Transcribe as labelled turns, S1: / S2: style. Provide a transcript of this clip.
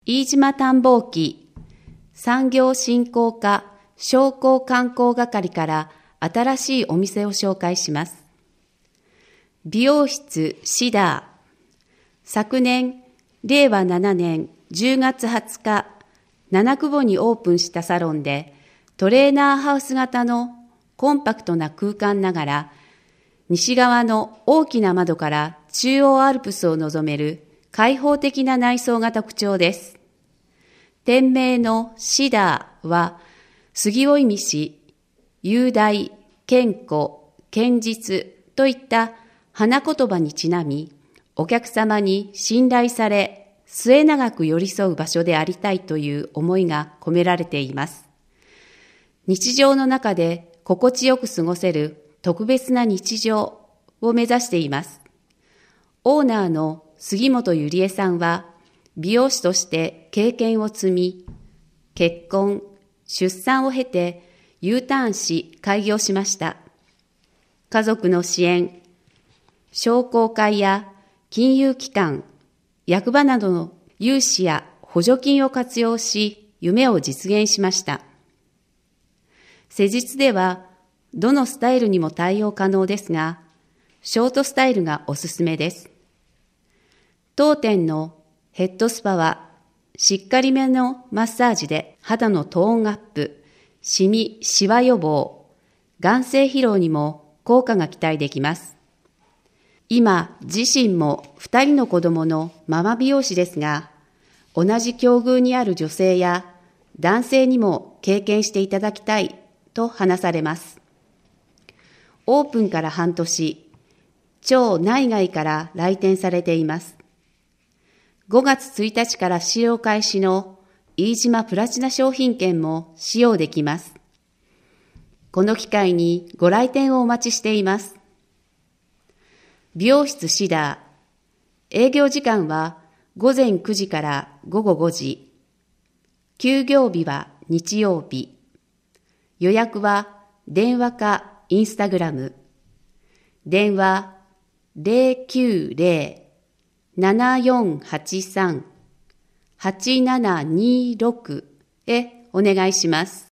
S1: 飯島探訪記産業振興課商工観光係から新しいお店を紹介します。美容室シダー。昨年、令和7年10月20日、七久保にオープンしたサロンで、トレーナーハウス型のコンパクトな空間ながら、西側の大きな窓から中央アルプスを望める開放的な内装が特徴です。店名のシダーは、杉を意味し、雄大、健康、堅実といった花言葉にちなみ、お客様に信頼され、末永く寄り添う場所でありたいという思いが込められています。日常の中で心地よく過ごせる特別な日常を目指しています。オーナーの杉本ゆりえさんは、美容師として経験を積み、結婚、出産を経て U ターンし開業しました。家族の支援、商工会や金融機関、役場などの融資や補助金を活用し、夢を実現しました。施術では、どのスタイルにも対応可能ですが、ショートスタイルがおすすめです。当店のヘッドスパは、しっかりめのマッサージで肌のトーンアップ、シミ・シワ予防、眼精疲労にも効果が期待できます。今、自身も2人の子供のママ美容師ですが、同じ境遇にある女性や男性にも経験していただきたいと話されます。オープンから半年、超内外から来店されています。5月1日から使用開始の飯島プラチナ商品券も使用できます。この機会にご来店をお待ちしています。美容室シダー。営業時間は午前9時から午後5時。休業日は日曜日。予約は電話かインスタグラム。電話090-7483-8726へお願いします。